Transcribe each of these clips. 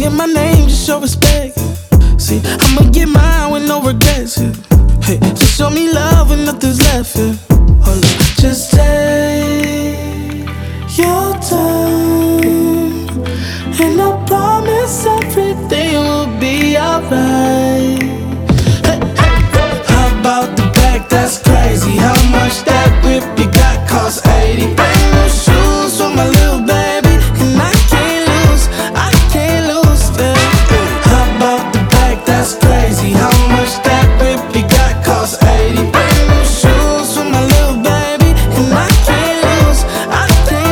saying my name, just show respect. See, I'ma get mine with no regrets. Yeah. Hey, just show me love when nothing's left. Yeah. Hold up, just take your time, and I promise everything will be alright. Hey, hey, how about the back? That's crazy. How much that whip you got cost 80. Brand new shoes for my little baby, and I can't lose. Yeah. How about the back? That's crazy. How much that whip you got cost 80. Brand new shoes for my little baby, and I can't lose. Yeah.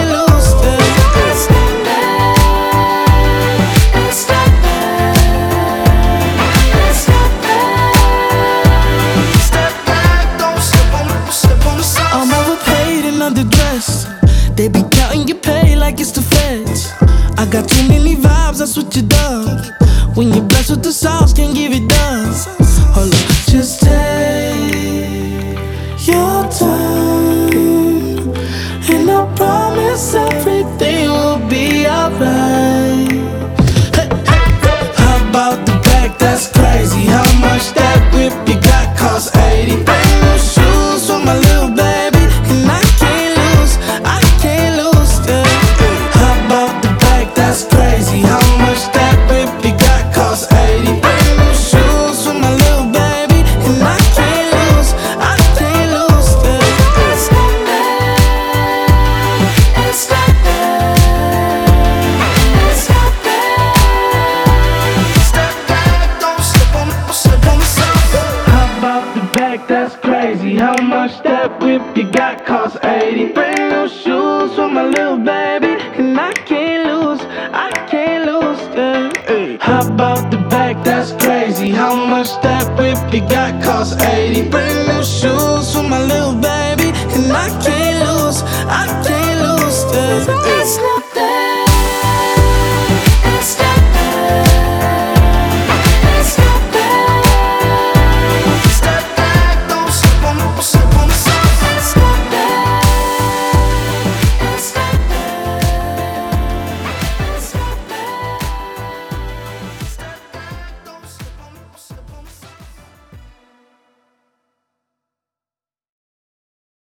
I'm overpaid and underdressed. They be counting your pay like it's the feds. I got too many vibes, that's what you done. When you're blessed with the sauce, can't give it done. Hold up, just take your time, and I promise everything will be alright. Hey, hey, how about the back? That's crazy. How much that whip you got cost 80. Brand new shoes for my little baby, and I can't lose. Yeah. How about the back? That's crazy. How much that whip you got cost 80. Brand new shoes for my little baby, and I can't lose. Yeah. How about the back? That's crazy. How much that whip you got cost 80. Brand new shoes for my little baby, and I can't lose. Yeah. Hey. How about the back? That's crazy. How much that whip you got cost 80. Brand new shoes for my little baby, and I can't lose. Yeah.